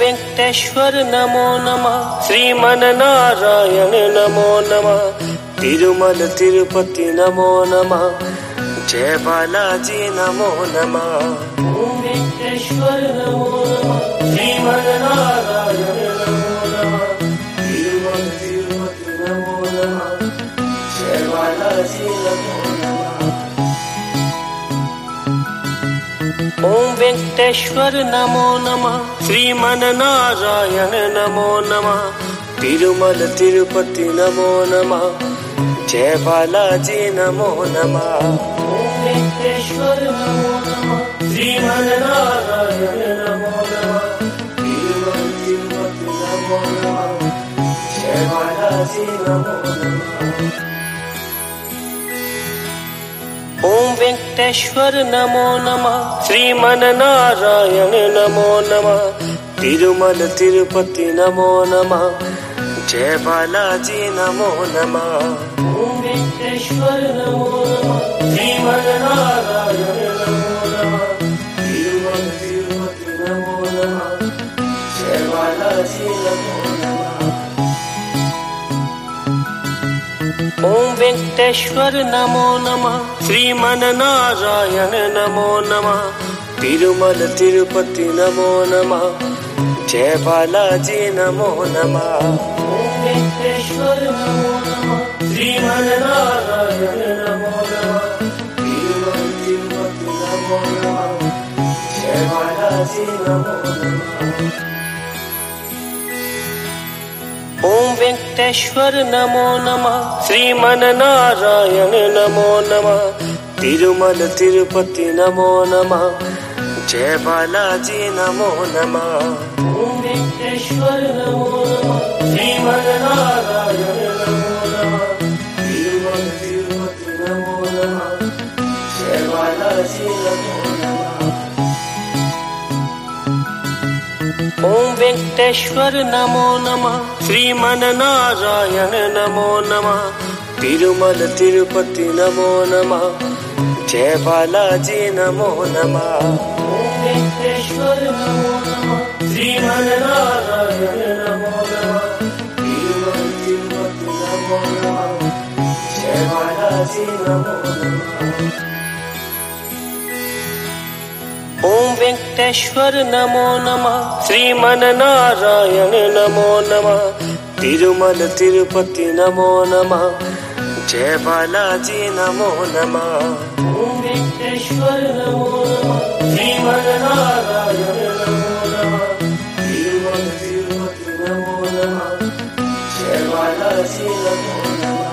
वेंकटेश्वर नमो नमः, श्रीमन्नारायण नमो नमः, तिरुमल तिरुपति नमो नमः, जय बालाजी नमो नमः। ओम वेंकटेश्वर नमो नमः, श्रीमन्नारायण नमो नमः, तिरुमल तिरुपति नमो नमः, जय बालाजी नमो नमः। ओम वेंकटेश्वर नमो नमः, श्रीमन्नारायण नमो नमः, तिरुमल तिरुपति नमो नमः, जय बालाजी नमो नमः। ओम वेंकटेश्वर नमो नमः, श्रीमन्नारायण नमो नमः, तिरुमल तिरुपति नमो नमः, जय बालाजी नमो नमः। ओम वेंकटेश्वर नमो नमः, श्रीमन्नारायण नमो नमः, तिरुमल तिरुपति नमो नमः, जय बालाजी नमो नमः। ओम वेंकटेश्वर नमो नमः, श्रीमन्नारायण नमो नमः, तिरुमल तिरुपति नमो नमः, जय बालाजी नमो नमः। ओम वेंकटेश्वर नमो नमः, श्रीमन्नारायण नमो नमः, तिरुमल तिरुपति नमो नमः, जय बालाजी नमो नमः। ओम वेंकटेश्वर नमो नमः, श्रीमन्नारायण नमो नमः, तिरुमल तिरुपति नमो नमः, जय बालाजी नमो नमः। ओम वेंकटेश्वर नमो नमः, श्रीमन्नारायण नमो नमः, तिरुमल तिरुपति नमो नमः, जय बालाजी नमो नमः। ओम वेंकटेश्वर नमो नमः, श्रीमन्नारायण नमो नमः, तिरुमल तिरुपति नमो नमः, जय बालाजी नमो नमः। ओम वेंकटेश्वर नमो नमः, श्रीमन्नारायण नमो नमः, तिरुमल तिरुपति नमो नमः, जय बालाजी नमो नमः। ओम वेंकटेश्वर नमो नमः, श्रीमन्नारायण नमो नमः, तिरुमल तिरुपति नमो नमः, जय बालाजी नमो नमः। ओम वेंकटेश्वर नमो नमः, श्रीमन्नारायण नमो नमः, तिरुमल तिरुपति नमो नमः, जय बालाजी नमो नमः। ओम वेंकटेश्वर नमो नमः, श्रीमन्नारायण नमो नमः, तिरुमल तिरुपति नमो नमः, जय बालाजी नमो नमः।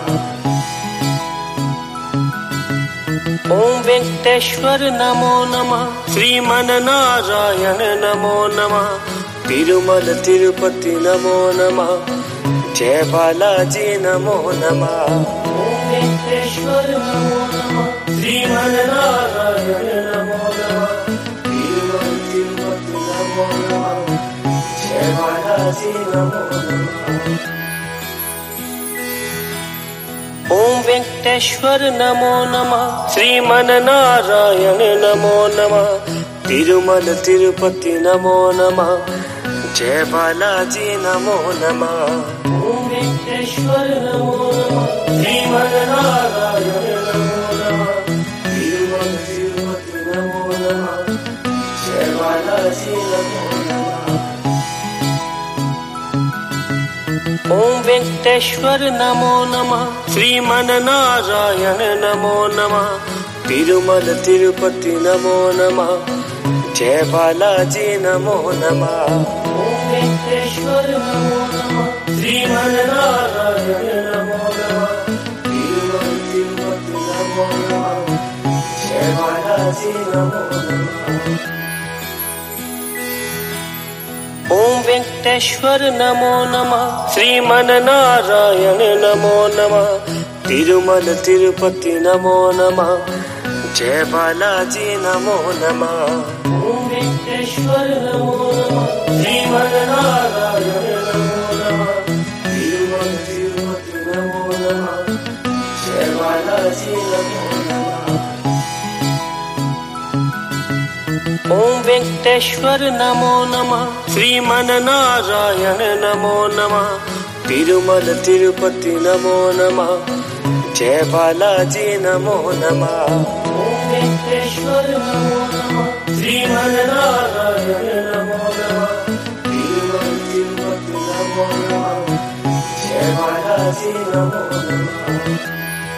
ओम वेंकटेश्वर नमो नमः, श्रीमन्नारायण नमो नमः, तिरुमल तिरुपति नमो नमः, जय बालाजी नमो नमः। ओम वेंकटेश्वर नमो नमः, श्रीमन्नारायण नमो नमः, तिरुमल तिरुपति नमो नमः, जय बालाजी नमो नमः। ओम वेंकटेश्वर नमो नमः, श्रीमन्नारायण नमो नमः, तिरुमल तिरुपति नमो नमः, जय बालाजी नमो नमः। ओम वेंकटेश्वर नमो नमः, श्रीमन्नारायण नमो नमः, तिरुमल तिरुपति नमो नमः, जय बालाजी नमो नमः। ओम वेंकटेश्वर नमो नमः, श्रीमन्नारायण नमो नमः, तिरुमल तिरुपति नमो नमः, जय बालाजी नमो नमः। ओम वेंकटेश्वर नमो नमः, श्रीमन्नारायण नमो नमः, तिरुमल तिरुपति नमो नमः, जय बालाजी नमो नमः। ओम वेंकटेश्वर नमो नमः, श्रीमन्नारायण नमो नमः, तिरुमल तिरुपति नमो नमः, जय बालाजी नमो नमः। ओम वेंकटेश्वर नमो नमः, श्रीमन्नारायण नमो नमः, तिरुमल तिरुपति नमो नमः, जय बालाजी नमो नमः। ओम वेंकटेश्वर नमो नमः, श्रीमन्नारायण नमो नमः, तिरुमल तिरुपति नमो नमः, जय बालाजी नमो नमः। ओम वेंकटेश्वर नमो नमः, श्रीमन्नारायण नमो नमः, तिरुमल तिरुपति नमो नमः, जय बालाजी नमो नमः।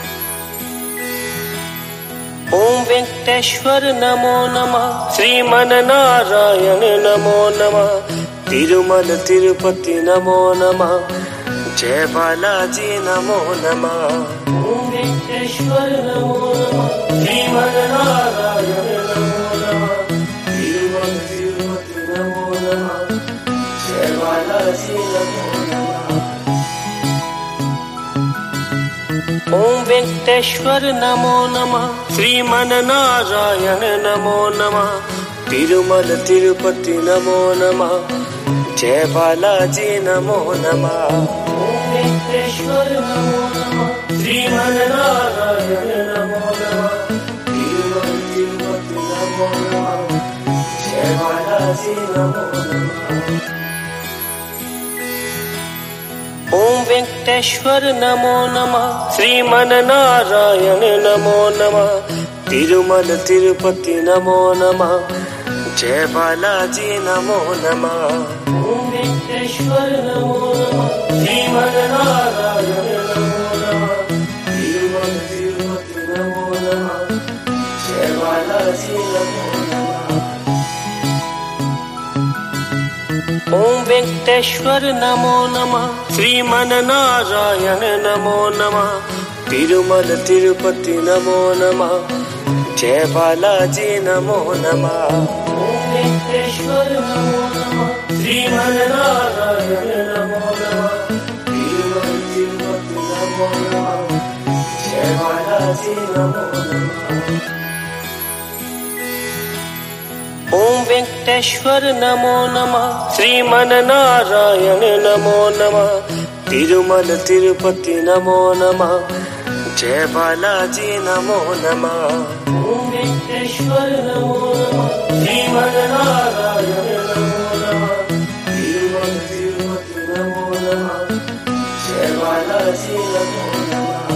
ओम वेंकटेश्वर नमो नमः, श्रीमन्नारायण नमो नमः, तिरुमल तिरुपति नमो नमः, जय बालाजी नमो नमः। ओम वेंकटेश्वर नमो नमः, श्रीमन्नारायण नमो नमः, तिरुमल तिरुपति नमो नमः, जय बालाजी नमो नमः। ओम वेंकटेश्वर नमो नमः, श्रीमन्नारायण नमो नमः, तिरुमल तिरुपति नमो नमः, जय बालाजी नमो नमः। ओम वेंकटेश्वर नमो नमः, श्रीमन्नारायण नमो नमः, तिरुमल तिरुपति नमो नमः, जय बालाजी नमो नमः। ओम वेंकटेश्वर नमो नमः, श्रीमन्नारायण नमो नमः, तिरुमल तिरुपति नमो नमः, जय बालाजी नमो नमः। ओम वेंकटेश्वर नमो नमः, श्रीमन्नारायण नमो नमः, तिरुमल तिरुपति नमो नमः, जय बालाजी नमो नमः। ओम वेंकटेश्वर नमो नमः, श्रीमन्नारायण नमो नमः, तिरुमल तिरुपति नमो नमः, जय बालाजी नमो नमः। ओम वेंकटेश्वर नमो नमः, श्रीमन्नारायण नमो नमः, तिरुमल तिरुपति नमो नमः, जय बालाजी नमो नमः। ओम वेंकटेश्वर नमो नमः, श्रीमन्नारायण नमो नमः, तिरुमल तिरुपति नमो नमः, जय बालाजी नमो नमः। ओम वेंकटेश्वर नमो नमः, श्रीमन्नारायण नमो नमः, तिरुमल तिरुपति नमो नमः, जय बालाजी नमो नमः।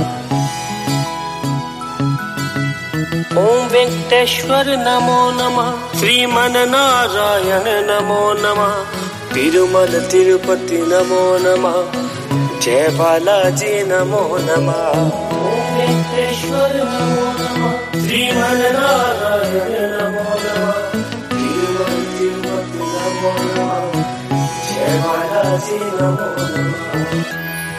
ओम वेंकटेश्वर नमो नमः, श्रीमन्नारायण नमो नमः, तिरुमल तिरुपति नमो नमः, जय बालाजी नमो नमः। ओम वेंकटेश्वर नमो नमः, श्रीमन्नारायण नमो नमः, तिरुमल तिरुपति नमो नमः, जय बालाजी नमो नमः।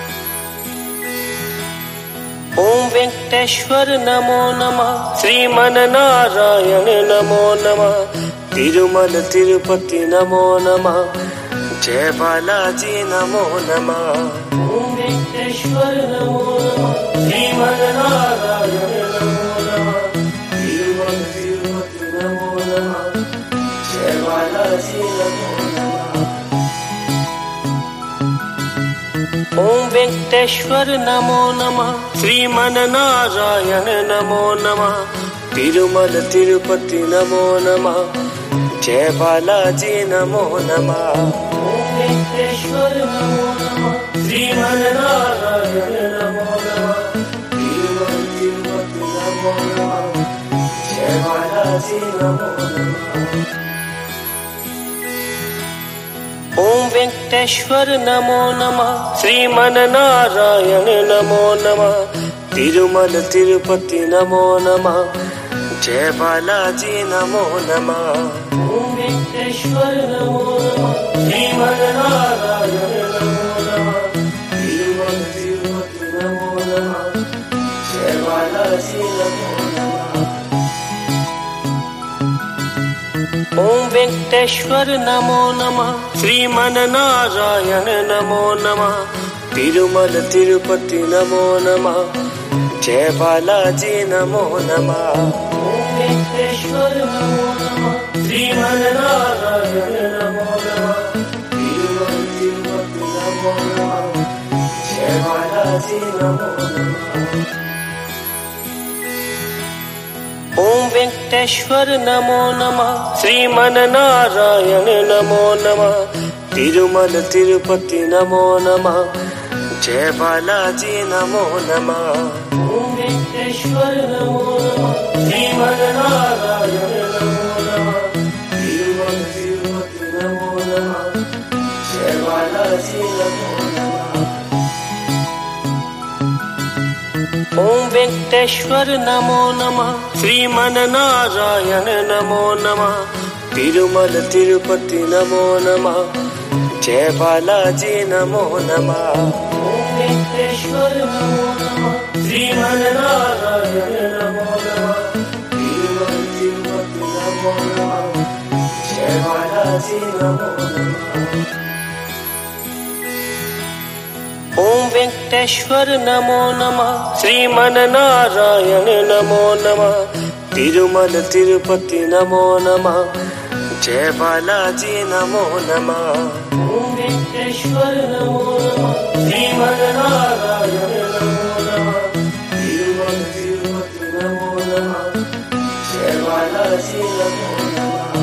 ओम वेंकटेश्वर नमो नमः, श्रीमन्नारायण नमो नमः, तिरुमल तिरुपति नमो नमः, जय बालाजी नमो नमः। ओम वेंकटेश्वर नमो नमः, श्रीमन्नारायण नमो नमः, तिरुमल तिरुपति नमो नमः, जय बालाजी नमो नमः। ओम वेंकटेश्वर नमो नमः, श्रीमन्नारायण नमो नमः, तिरुमल तिरुपति नमो नमः, जय बालाजी नमो नमः। ओम वेंकटेश्वर नमो नमः, श्रीमन्नारायण नमो नमः, तिरुमल तिरुपति नमो नमः, जय बालाजी नमो नमः। ओम वेंकटेश्वर नमो नमः, श्रीमन्नारायण नमो नमः, तिरुमल तिरुपति नमो नमः, जय बालाजी नमो नमः। ओम वेंकटेश्वर नमो नमः, श्रीमन्नारायण नमो नमः, तिरुमल तिरुपति नमो नमः, जय बालाजी नमो नमः। ओम वेंकटेश्वर नमो नमः, श्रीमन्नारायण नमो नमः, तिरुमल तिरुपति नमो नमः, जय बालाजी नमो नमः। ओम वेंकटेश्वर नमो नमः, श्रीमन्नारायण नमो नमः, तिरुमल तिरुपति नमो नमः, जय बालाजी नमो नमः। ओम वेंकटेश्वर वेंकटेश्वर नमो नमः, श्रीमन्नारायण नमो नमः, तिरुमल तिरुपति नमो नमः, जय बालाजी नमो नमः। ओम वेंकटेश्वर नमो नमः, श्रीमन्नारायण नमो नमः, तिरुमल तिरुपति नमो नमः, जय बालाजी नमो नमः। ओम वेंकटेश्वर नमो नमः, श्रीमन्नारायण नमो नमः, तिरुमल तिरुपति नमो नमः, जय बालाजी नमो नमः। ओम वेंकटेश्वर नमो नमः, श्रीमन्नारायण नमो नमः, तिरुमल तिरुपति नमो नमः, जय बालाजी नमो नमः। ओम वेंकटेश्वर नमो नमः, श्रीमन्नारायण नमो नमः, तिरुमल तिरुपति नमो नमः, जय बालाजी नमो नमः। ओम वेंकटेश्वर नमो नमः, श्रीमन्नारायण नमो नमः, तिरुमल तिरुपति नमो नमः, जय बालाजी नमो नमः।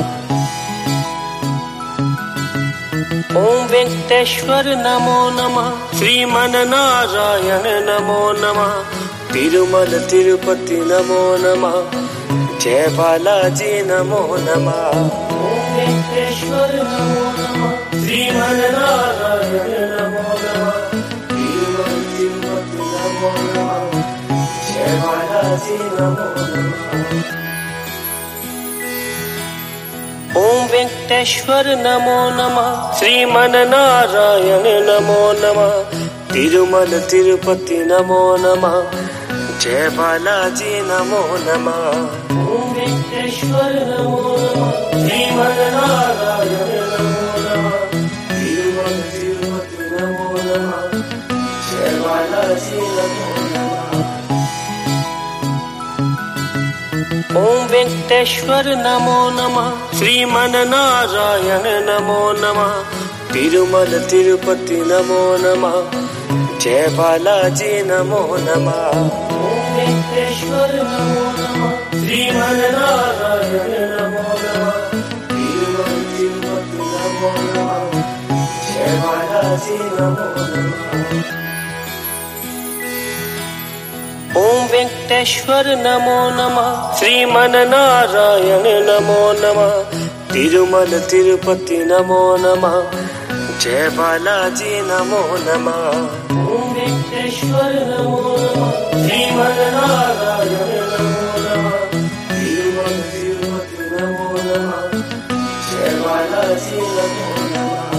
ओम वेंकटेश्वर नमो नमः, श्रीमन्नारायण नमो नमः, तिरुमल तिरुपति नमो नमः, जय बालाजी नमो नमः। ओम वेंकटेश्वर नमो नमः, श्रीमन्नारायण नमो नमः, तिरुमल तिरुपति नमो नमः, जय बालाजी नमो नमः। ओम वेंकटेश्वर नमो नमः, श्रीमन्नारायण नमो नमः, तिरुमल तिरुपति नमो नमः, जय बालाजी नमो नमः। ओम वेंकटेश्वर नमो नमः, श्रीमन्नारायण नमो नमः, तिरुमल तिरुपति नमो नमः, जय बालाजी नमो नमः। ओम वेंकटेश्वर नमो नमः, श्रीमन्नारायण नमो नमः, तिरुमल तिरुपति नमो नमः, जय बालाजी नमो नमः। ओम वेंकटेश्वर नमो नमः, श्रीमन्नारायण नमो नमः, तिरुमल तिरुपति नमो नमः, जय बालाजी नमो नमः। ओम वेंकटेश्वर नमो नमः, श्रीमन्नारायण नमो नमः, तिरुमल तिरुपति नमो नमः, जय बालाजी नमो नमः। ओम वेंकटेश्वर नमो नमः, श्रीमन्नारायण नमो नमः, तिरुमल तिरुपति नमो नमः, जय बालाजी नमो नमः।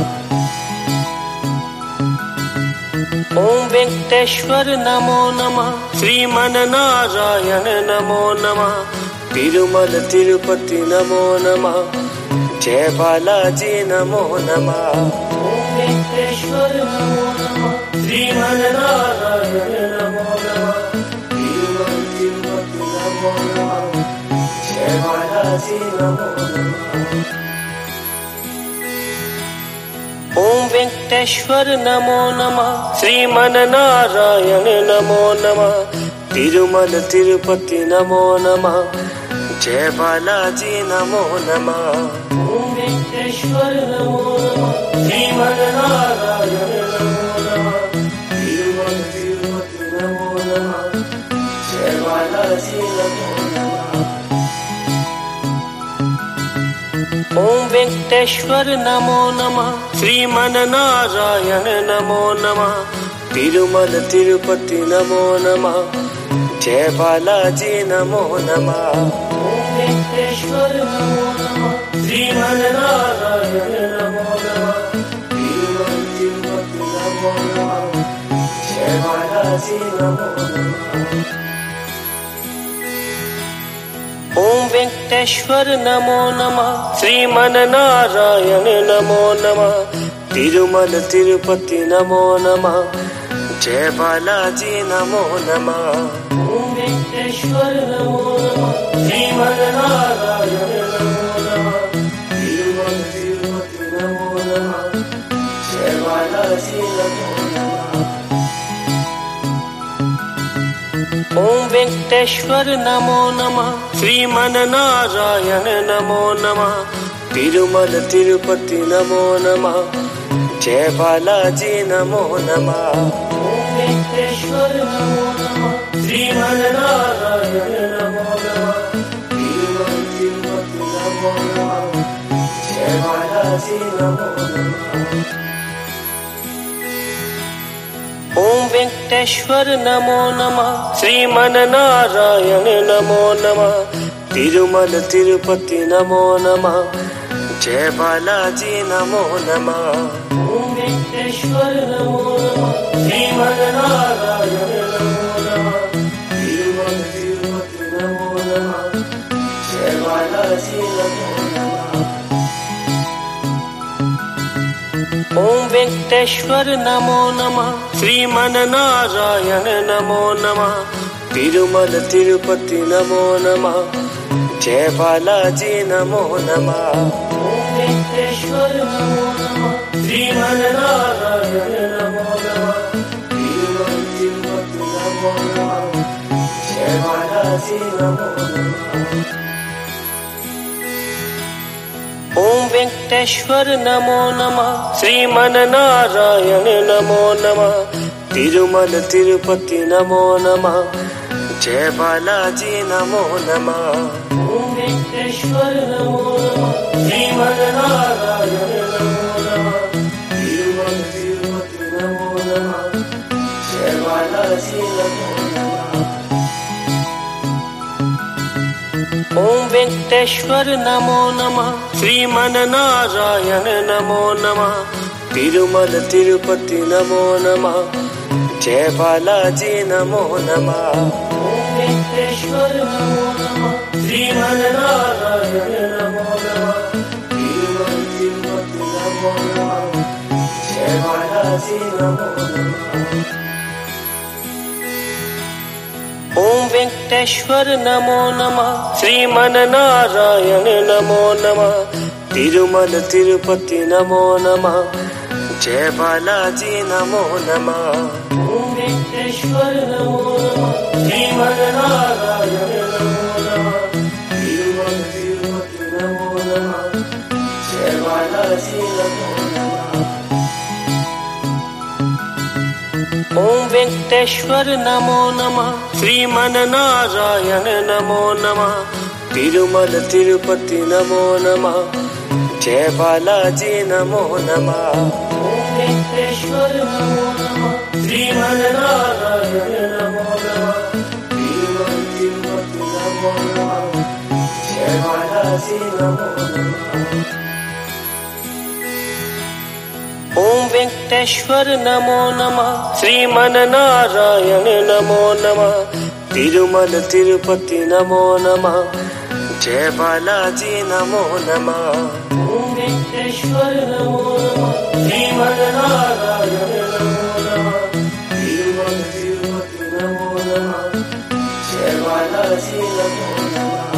ओम वेंकटेश्वर नमो नमः, श्रीमन्नारायण नमो नमः, तिरुमल तिरुपति नमो नमः, जय बालाजी नमो नमः। ओम वेंकटेश्वर नमो नमः, श्रीमन्नारायण नमो नमः, तिरुमल तिरुपति नमो नमः, जय बालाजी नमो नमः। ओम वेंकटेश्वर नमो नमः, श्रीमन्नारायण नमो नमः, तिरुमल तिरुपति नमो नमः, जय बालाजी नमो नमः। ओम वेंकटेश्वर नमो नमः, श्रीमन्नारायण नमो नमः, तिरुमल तिरुपति नमो नमः, जय बालाजी नमो नमः। ओम वेंकटेश्वर नमो नमः, श्रीमन्नारायण नमो नमः, तिरुमल तिरुपति नमो नमः, जय बालाजी नमो नमः। ओम वेंकटेश्वर नमो नमः, श्रीमन्नारायण नमो नमः, तिरुमल तिरुपति नमो नमः, जय बालाजी नमो नमः। ओम वेंकटेश्वर नमो नमः, श्रीमन्नारायण नमो नमः, तिरुमल तिरुपति नमो नमः, जय बालाजी नमो नमः। ओम वेंकटेश्वर नमो नमः, श्रीमन्नारायण नमो नमः, तिरुमल तिरुपति नमो नमः, जय बालाजी नमो नमः। ओम वेंकटेश्वर नमो नमः, श्रीमन्नारायण नमो नमः, तिरुमल तिरुपति नमो नमः, जय बालाजी नमो नमः। ओम वेंकटेश्वर नमो नमः, श्रीमन्नारायण नमो नमः, तिरुमल तिरुपति नमो नमः, जय बालाजी नमो नमः। ओम वेंकटेश्वर नमो नमः, श्रीमन्नारायण नमो नमः, तिरुमल तिरुपति नमो नमः, जय बालाजी नमो नमः। ओम वेंकटेश्वर नमो नमः, श्रीमन्नारायण नमो नमः, तिरुमल तिरुपति नमो नमः, जय बालाजी नमो नमः। ओम वेंकटेश्वर नमो नमः, श्रीमन्नारायण नमो नमः, तिरुमल तिरुपति नमो नमः, जय बालाजी नमो नमः। ओम वेंकटेश्वर नमो नमः, श्रीमन्नारायण नमो नमः, तिरुमल तिरुपति नमो नमः, जय बालाजी नमो नमः। ओम वेंकटेश्वर नमो नमः, श्रीमन्नारायण नमो नमः, तिरुमल तिरुपति नमो नमः, जय बालाजी नमो नमः। ओम वेंकटेश्वर नमो नमः, श्रीमन्नारायण नमो नमः, तिरुमल तिरुपति नमो नमः, जय बालाजी नमो नमः। ओम वेंकटेश्वर नमो नमः, श्रीमन्नारायण नमो नमः, तिरुमल तिरुपति नमो नमः, जय बालाजी नमो नमः। ओम वेंकटेश्वर नमो नमः, श्रीमन्नारायण नमो नमः, तिरुमल तिरुपति नमो नमः, जय बालाजी नमो नमः। ओम वेंकटेश्वर नमो नमः, श्रीमन्नारायण नमो नमः, तिरुमल तिरुपति नमो नमः, जय बालाजी नमो नमः। ओम वेंकटेश्वर नमो नमः, श्रीमन्नारायण नमो नमः, तिरुमल तिरुपति नमो नमः, जय बालाजी नमो नमः। ओम वेंकटेश्वर नमो नमः, श्रीमन्नारायण नमो नमः, तिरुमल तिरुपति नमो नमः, जय बालाजी नमो नमः। ओम वेंकटेश्वर नमो नमः, श्रीमन्नारायण नमो नमः, तिरुमल तिरुपति नमो नमः, जय बालाजी नमो नमः। ओम वेंकटेश्वर नमो नमः, श्रीमन्नारायण नमो नमः, तिरुमल तिरुपति नमो नमः, जय बालाजी नमो नमः। ओम वेंकटेश्वर नमो नमः, श्रीमन्नारायण नमो नमः, तिरुमल तिरुपति नमो नमः, जय बालाजी नमो नमः।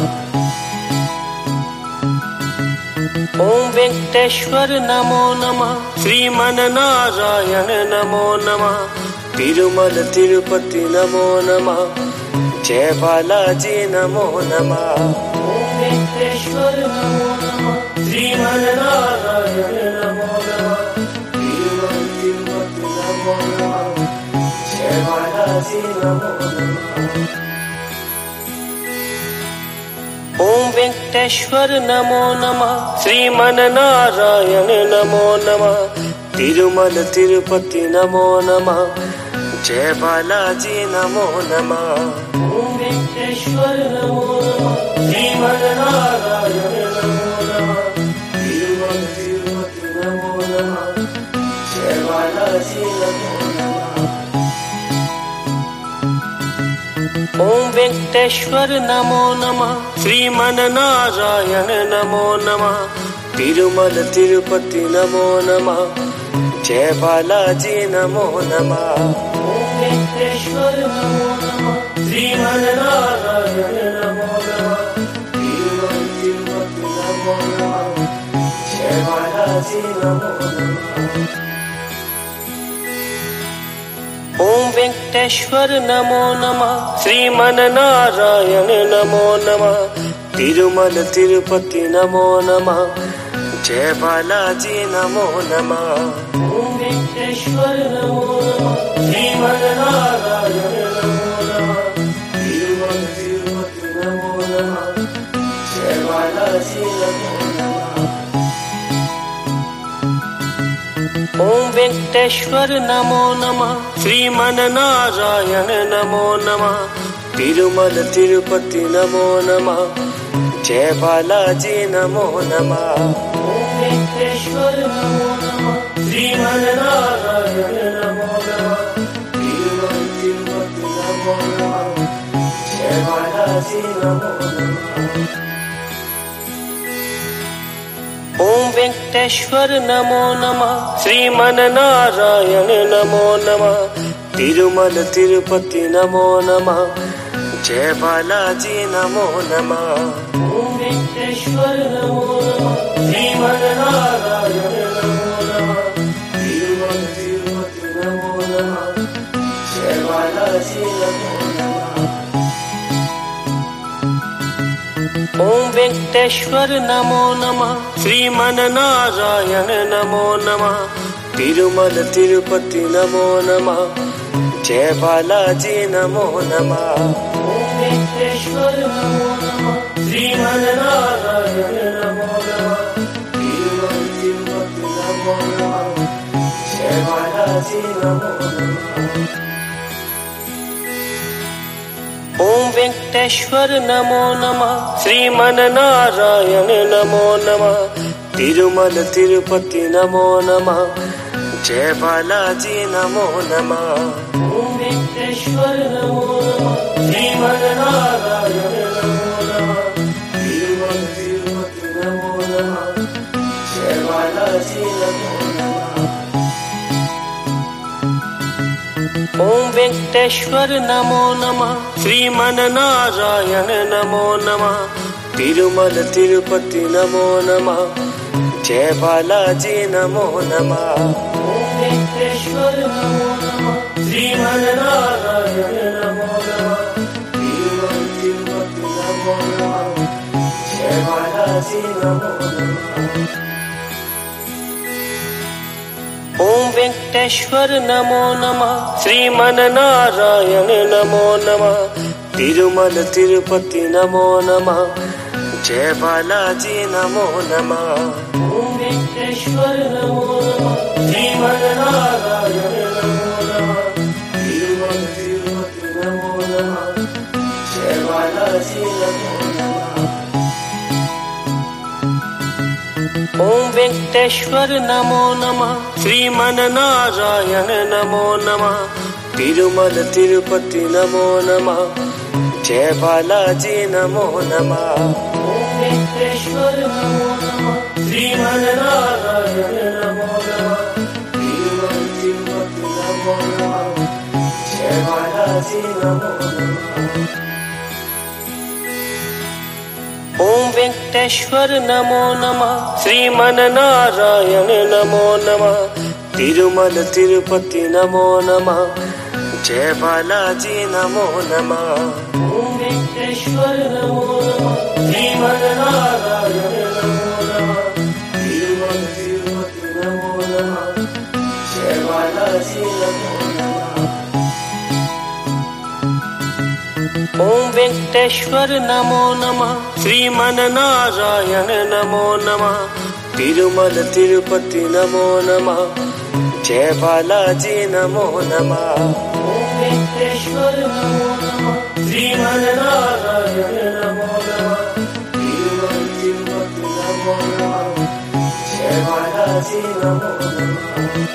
ओम वेंकटेश्वर नमो नमः, श्रीमन्नारायण नमो नमः, तिरुमल तिरुपति नमो नमः, जय बालाजी नमो नमः। ओम वेंकटेश्वर नमो नमः, श्रीमन्नारायण नमो नमः, तिरुमल तिरुपति नमो नमः, जय बालाजी नमो नमः। ओम वेंकटेश्वर नमो नमः, श्रीमन्नारायण नमो नमः, तिरुमल तिरुपति नमो नमः, जय बालाजी नमो नमः। ओम वेंकटेश्वर नमो नमः, श्रीमन्नारायण नमो नमः, तिरुमल तिरुपति नमो नमः, जय बालाजी नमो नमः। ओम वेंकटेश्वर नमो नमः, श्रीमन्नारायण नमो नमः, तिरुमल तिरुपति नमो नमः, जय बालाजी नमो नमः। ओम वेंकटेश्वर नमो नमः, श्रीमन्नारायण नमो नमः, तिरुमल तिरुपति नमो नमः, जय बालाजी नमो नमः। ओम वेंकटेश्वर नमो नमः, श्रीमन्नारायण नमो नमः, तिरुमल तिरुपति नमो नमः, जय बालाजी नमो नमः। ओम वेंकटेश्वर नमो नमः, श्रीमन्नारायण नमो नमः, तिरुमल तिरुपति नमो नमः, जय बालाजी नमो नमः। ओम वेंकटेश्वर नमो नमः, श्रीमन्नारायण नमो नमः, तिरुमल तिरुपति नमो नमः, जय बालाजी नमो नमः। ओम वेंकटेश्वर नमो नमः, श्रीमन्नारायण नमो नमः, तिरुमल तिरुपति नमो नमः, जय बालाजी नमो नमः। ओम वेंकटेश्वर नमो नमः, श्रीमन्नारायण नमो नमः, तिरुमल तिरुपति नमो नमः, जय बालाजी नमो नमः। ओम वेंकटेश्वर नमो नमः, श्रीमन्नारायण नमो नमः, तिरुमल तिरुपति नमो नमः, जय बालाजी नमो नमः। ओम वेंकटेश्वर नमो नमः, श्रीमन्नारायण नमो नमः, तिरुमल तिरुपति नमो नमः, जय बालाजी नमो नमः। ओम वेंकटेश्वर नमो नमः, श्रीमन्नारायण नमो नमः, तिरुमल तिरुपति नमो नमः, जय बालाजी नमो नमः। ओम वेंकटेश्वर नमो नमः, श्रीमन्नारायण नमो नमः, तिरुमल तिरुपति नमो नमः, जय बालाजी नमो नमः। ओम वेंकटेश्वर नमो नमः, श्रीमन्नारायण नमो नमः, तिरुमल तिरुपति नमो नमः, जय बालाजी नमो नमः। ओम वेंकटेश्वर नमो नमः, श्रीमन्नारायण नमो नमः, तिरुमल तिरुपति नमो नमः, जय बालाजी नमो नमः। ओम वेंकटेश्वर नमो नमः, श्रीमन्नारायण नमो नमः, तिरुमल तिरुपति नमो नमः, जय बालाजी नमो नमः। ओम वेंकटेश्वर नमो नमः, श्रीमन्नारायण नमो नमः, तिरुमल तिरुपति नमो नमः, जय बालाजी नमो नमः। ओम वेंकटेश्वर नमो नमः, श्रीमन्नारायण नमो नमः, तिरुमल तिरुपति नमो नमः, जय बालाजी नमो नमः। ओम वेंकटेश्वर नमो नमः, श्रीमन्नारायण नमो नमः, तिरुमल तिरुपति नमो नमः, जय बालाजी नमो नमः। ओम वेंकटेश्वर नमो नमः, श्रीमन्नारायण नमो नमः, तिरुमल तिरुपति नमो नमः, जय बालाजी नमो नमः। ओम वेंकटेश्वर नमो नमः, श्रीमन्नारायण नमो नमः, तिरुमल तिरुपति नमो नमः, जय बालाजी नमो नमः। ओम वेंकटेश्वर नमो नमः, श्रीमन्नारायण नमो नमः, तिरुमल तिरुपति नमो नमः, जय बालाजी नमो नमः। ओम वेंकटेश्वर नमो नमः, श्रीमन्नारायण नमो नमः, तिरुमल तिरुपति नमो नमः, जय बालाजी नमो नमः। ओम वेंकटेश्वर नमो नमः, श्रीमन्नारायण नमो नमः, तिरुमल तिरुपति नमो नमः, जय बालाजी नमो नमः।